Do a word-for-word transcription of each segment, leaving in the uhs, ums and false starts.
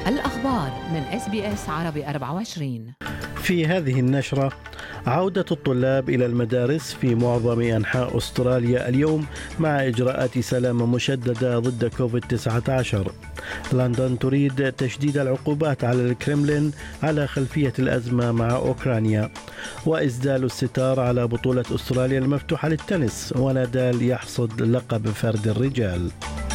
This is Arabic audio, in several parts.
الأخبار من إس بي إس عربي أربعة وعشرين. في هذه النشرة: عودة الطلاب إلى المدارس في معظم أنحاء أستراليا اليوم مع إجراءات سلامة مشددة ضد كوفيد تسعة عشر. لندن تريد تشديد العقوبات على الكرملين على خلفية الأزمة مع أوكرانيا. وإسدال الستار على بطولة أستراليا المفتوحة للتنس، ونادال يحصد لقب فرد الرجال.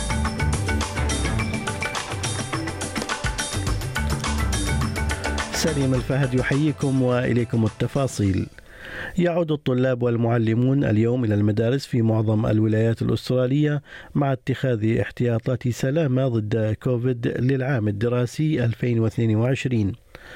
سليم الفهد يحييكم وإليكم التفاصيل. يعود الطلاب والمعلمون اليوم إلى المدارس في معظم الولايات الأسترالية مع اتخاذ احتياطات سلامة ضد كوفيد للعام الدراسي ألفين واثنين وعشرين.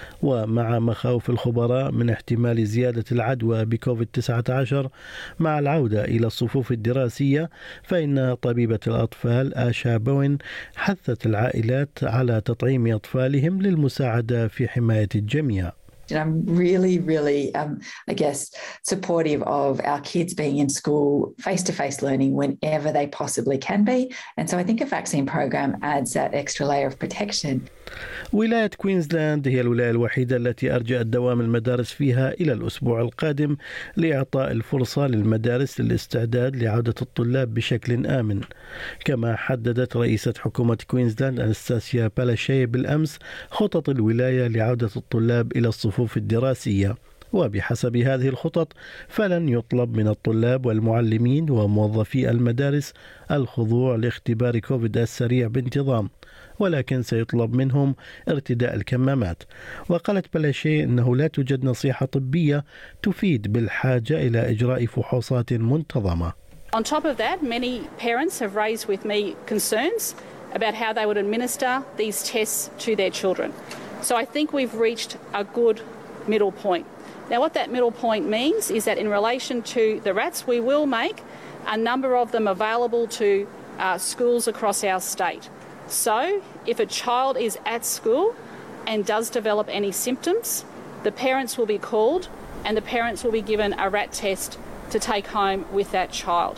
ومع مخاوف الخبراء من احتمال زيادة العدوى بكوفيد تسعة عشر مع العودة إلى الصفوف الدراسية، فإن طبيبة الأطفال آشا بوين حثت العائلات على تطعيم أطفالهم للمساعدة في حماية الجميع. I'm really, really, um, I guess, supportive of our kids being in school, face-to-face learning whenever they possibly can be. And so I think a vaccine program adds that extra layer of protection. ولاية كوينزلاند هي الولاية الوحيدة التي أرجأت دوام المدارس فيها إلى الأسبوع القادم لإعطاء الفرصة للمدارس للاستعداد لعودة الطلاب بشكل آمن. كما حددت رئيسة حكومة كوينزلاند أنستاسيا بالاشي بالأمس خطط الولاية لعودة الطلاب إلى الصفوف الدراسية، وبحسب هذه الخطط فلن يطلب من الطلاب والمعلمين وموظفي المدارس الخضوع لاختبار كوفيد السريع بانتظام، ولكن سيطلب منهم ارتداء الكمامات. وقالت بلاشي أنه لا توجد نصيحة طبية تفيد بالحاجة إلى إجراء فحوصات منتظمة. On top of that, many parents have raised with me concerns about how they would administer these tests to their children. So I think we've reached a good middle point. Now, what that middle point means is that in relation to the rats, we will make a number of them available to uh, schools across our state. So if a child is at school and does develop any symptoms, the parents will be called and the parents will be given a rat test to take home with that child.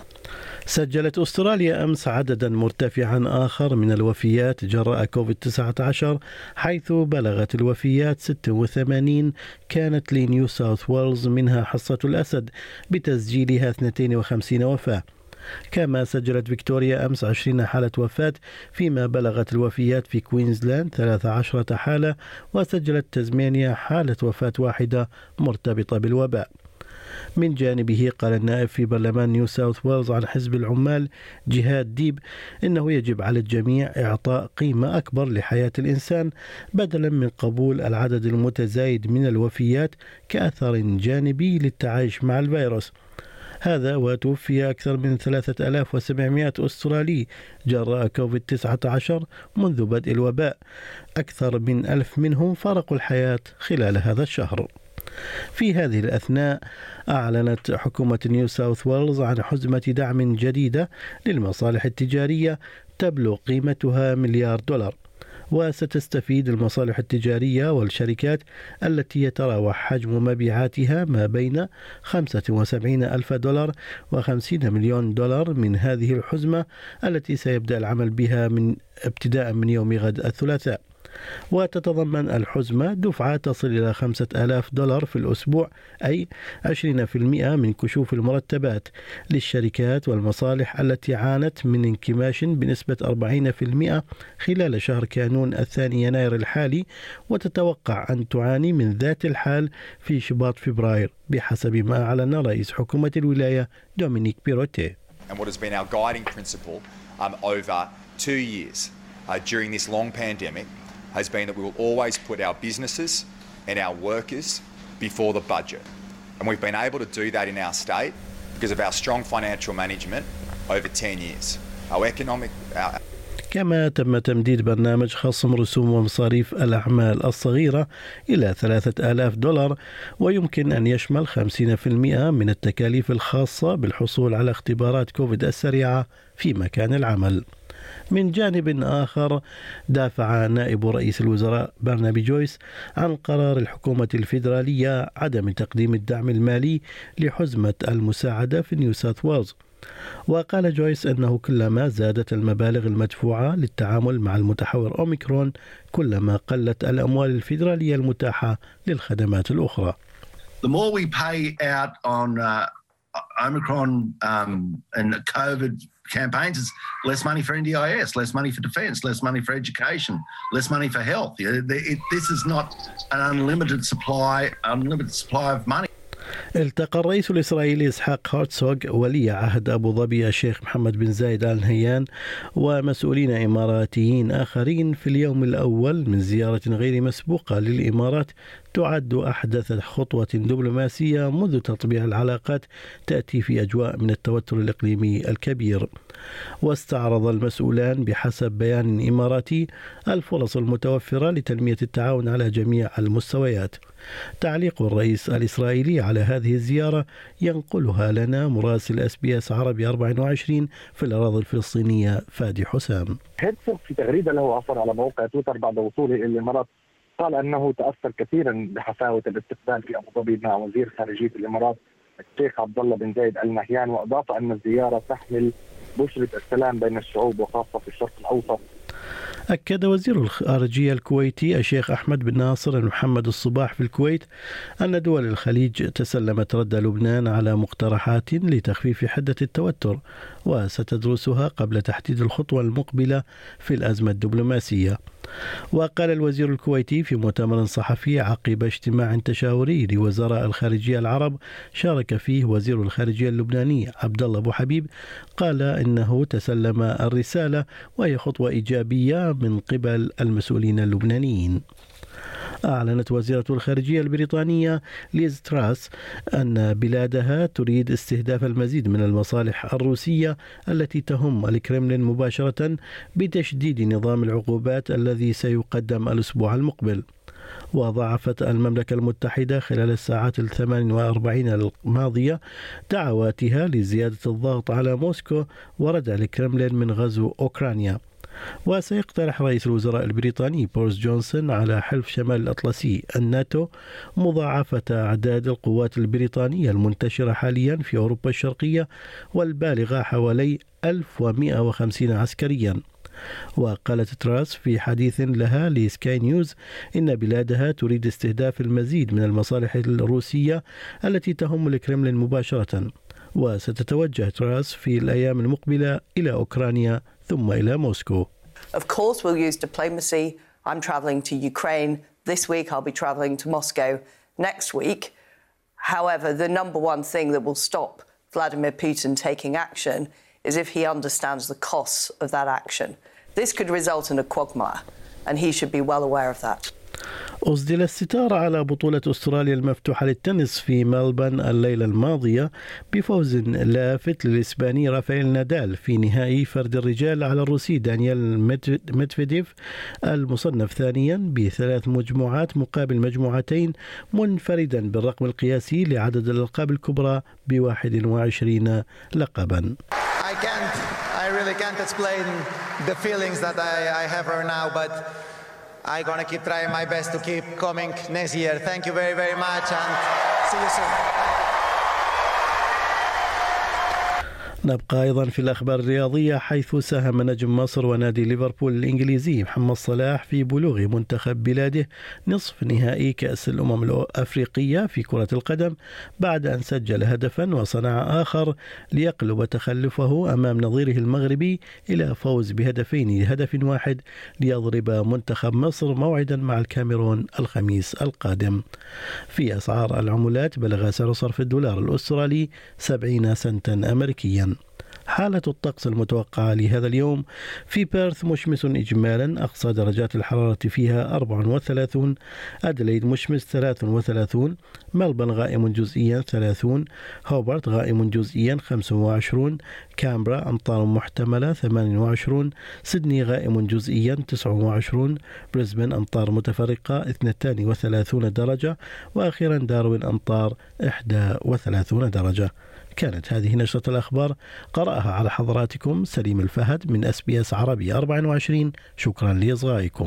سجلت أستراليا أمس عددا مرتفعا آخر من الوفيات جراء كوفيد تسعة عشر، حيث بلغت الوفيات ستة وثمانين كانت لنيو ساوث ويلز منها حصة الأسد بتسجيلها اثنين وخمسين وفاة. كما سجلت فيكتوريا أمس عشرين حالة وفاة، فيما بلغت الوفيات في كوينزلاند ثلاث عشرة حالة، وسجلت تزمانيا حالة وفاة واحدة مرتبطة بالوباء. من جانبه قال النائب في برلمان نيو ساوث ويلز عن حزب العمال جهاد ديب إنه يجب على الجميع إعطاء قيمة أكبر لحياة الإنسان بدلا من قبول العدد المتزايد من الوفيات كأثر جانبي للتعايش مع الفيروس. هذا وتوفي أكثر من ثلاثة آلاف وسبعمائة أسترالي جراء كوفيد تسعة عشر منذ بدء الوباء، أكثر من ألف منهم فارقوا الحياة خلال هذا الشهر. في هذه الأثناء أعلنت حكومة نيو ساوث ويلز عن حزمة دعم جديدة للمصالح التجارية تبلغ قيمتها مليار دولار، وستستفيد المصالح التجارية والشركات التي يتراوح حجم مبيعاتها ما بين خمسة وسبعين ألف دولار وخمسين مليون دولار من هذه الحزمة التي سيبدأ العمل بها من ابتداء من يوم غد الثلاثاء. وتتضمن الحزمة دفعة تصل إلى خمسة آلاف دولار في الأسبوع، أي عشرين بالمئة من كشوف المرتبات للشركات والمصالح التي عانت من انكماش بنسبة أربعين بالمئة خلال شهر كانون الثاني يناير الحالي، وتتوقع أن تعاني من ذات الحال في شباط فبراير بحسب ما أعلن رئيس حكومة الولاية دومينيك بيروتي. And what has been our guiding principle um, over two years uh, during this long pandemic has been that we will always put our businesses and our workers before the budget. And we've been able to do that in our state because of our strong financial management over ten years. Our economic... Our كما تم تمديد برنامج خصم رسوم ومصاريف الأعمال الصغيرة إلى ثلاثة آلاف دولار، ويمكن أن يشمل خمسين بالمئة من التكاليف الخاصة بالحصول على اختبارات كوفيد السريعة في مكان العمل. من جانب آخر، دافع نائب رئيس الوزراء برنابي جويس عن قرار الحكومة الفيدرالية عدم تقديم الدعم المالي لحزمة المساعدة في نيو ساوث ويلز، وقال جويس أنه كلما زادت المبالغ المدفوعة للتعامل مع المتحور أوميكرون كلما قلت الأموال الفيدرالية المتاحة للخدمات الأخرى. The more we pay out on uh, Omicron um, and COVID campaigns, it's less money for N D I S, less money for defence, less money for education, less money for health. It, it, this is not an unlimited supply, unlimited supply of money. التقى الرئيس الإسرائيلي إسحاق هرتزوغ ولي عهد أبو ظبي الشيخ محمد بن زايد آل نهيان ومسؤولين إماراتيين آخرين في اليوم الأول من زيارة غير مسبوقة للإمارات تعد أحدث خطوة دبلوماسية منذ تطبيع العلاقات تأتي في أجواء من التوتر الإقليمي الكبير. واستعرض المسؤولان بحسب بيان إماراتي الفرص المتوفرة لتنمية التعاون على جميع المستويات. تعليق الرئيس الإسرائيلي على هذه الزيارة ينقلها لنا مراسل اس بي اس عربي أربعة وعشرين في الأراضي الفلسطينية فادي حسام. هرتزوغ في تغريدة له عصر على موقع تويتر بعد وصوله إلى الإمارات قال أنه تأثر كثيرا بحفاوة الاستقبال في أبو ظبي مع وزير خارجية الإمارات الشيخ عبد الله بن زايد آل نهيان، وأضاف أن الزيارة تحمل بشرة السلام بين الشعوب وخاصة في الشرق الأوسط. أكد وزير الخارجية الكويتي الشيخ أحمد بن ناصر محمد الصباح في الكويت أن دول الخليج تسلمت رد لبنان على مقترحات لتخفيف حدة التوتر وستدرسها قبل تحديد الخطوة المقبلة في الأزمة الدبلوماسية. وقال الوزير الكويتي في مؤتمر صحفي عقب اجتماع تشاوري لوزراء الخارجية العرب شارك فيه وزير الخارجية اللبناني عبد الله أبو حبيب، قال إنه تسلم الرسالة وهي خطوة إيجابية من قبل المسؤولين اللبنانيين. أعلنت وزيرة الخارجية البريطانية ليز تراس أن بلادها تريد استهداف المزيد من المصالح الروسية التي تهم الكرملين مباشرة بتشديد نظام العقوبات الذي سيقدم الأسبوع المقبل. وضاعفت المملكة المتحدة خلال الساعات الثمان وأربعين الماضية دعواتها لزيادة الضغط على موسكو وردع الكرملين من غزو أوكرانيا. وسيقترح رئيس الوزراء البريطاني بوريس جونسون على حلف شمال الأطلسي الناتو مضاعفة أعداد القوات البريطانية المنتشرة حاليا في أوروبا الشرقية والبالغة حوالي ألف ومئة وخمسين عسكريا. وقالت تراس في حديث لها لسكاي نيوز إن بلادها تريد استهداف المزيد من المصالح الروسية التي تهم الكرملين مباشرة، وستتوجه تراس في الأيام المقبلة إلى أوكرانيا ثم إلى موسكو. Of course we'll use diplomacy. I'm travelling to Ukraine this week. I'll be travelling to Moscow next week. However, the number one thing that will stop Vladimir Putin taking action is if he understands the costs of that action. This could result in a quagmire, and he should be well aware of that. أسدل الستار على بطولة أستراليا المفتوحة للتنس في ملبن الليلة الماضية بفوز لافت للإسباني رافائيل نادال في نهائي فرد الرجال على الروسي دانييل ميدفيديف المصنف ثانيا بثلاث مجموعات مقابل مجموعتين، منفردا بالرقم القياسي لعدد الألقاب الكبرى بواحد وعشرين لقبا. I can't, I really can't explain the feelings that I, I have right now, but I'm gonna keep trying my best to keep coming next year. Thank you very, very much, and see you soon. نبقى أيضا في الأخبار الرياضية، حيث ساهم نجم مصر ونادي ليفربول الإنجليزي محمد صلاح في بلوغ منتخب بلاده نصف نهائي كأس الأمم الأفريقية في كرة القدم بعد أن سجل هدفا وصنع آخر ليقلب تخلفه أمام نظيره المغربي إلى فوز بهدفين لهدف واحد ليضرب منتخب مصر موعدا مع الكاميرون الخميس القادم. في أسعار العملات بلغ سعر صرف الدولار الأسترالي سبعين سنتا أمريكيا. حالة الطقس المتوقعة لهذا اليوم: في بيرث مشمس إجمالا، أقصى درجات الحرارة فيها أربعة وثلاثين، أدليد مشمس ثلاثة وثلاثين، ملبن غائم جزئيا ثلاثين، هوبرت غائم جزئيا خمسة وعشرين، كامبرا أمطار محتملة ثمانية وعشرين، سيدني غائم جزئيا تسعة وعشرين، بريسبن أمطار متفرقة اثنتين وثلاثين درجة، وأخيرا داروين أمطار إحدى وثلاثين درجة. كانت هذه نشرة الأخبار، قرأها على حضراتكم سليم الفهد من اس بي اس عربي أربعة وعشرين. شكرا لإصغائكم.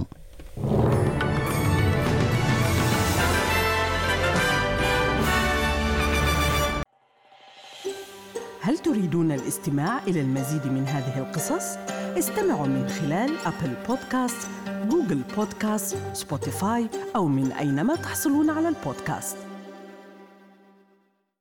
هل تريدون الاستماع إلى المزيد من هذه القصص؟ استمعوا من خلال أبل بودكاست، جوجل بودكاست، سبوتيفاي أو من أينما تحصلون على البودكاست.